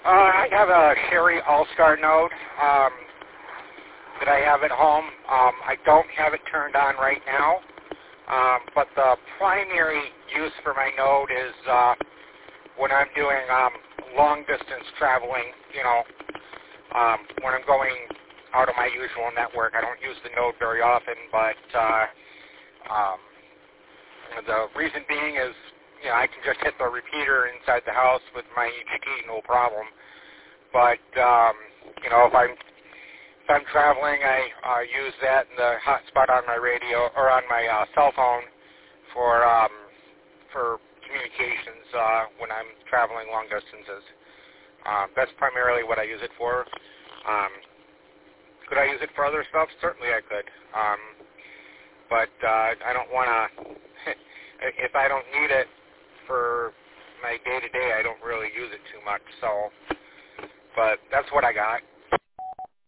I have a Sherry All-Star node that I have at home. I don't have it turned on right now, but the primary use for my node is when I'm doing long-distance traveling, when I'm going out of my usual network. I don't use the node very often, but the reason being is, I can just hit the repeater inside the house with my EGD, no problem. But, if I'm traveling, I use that in the hotspot on my radio, or on my cell phone for communications when I'm traveling long distances. That's primarily what I use it for. Could I use it for other stuff? Certainly I could. But I don't want to, if I don't need it for my day-to-day, I don't really use it too much. So, but that's what I got.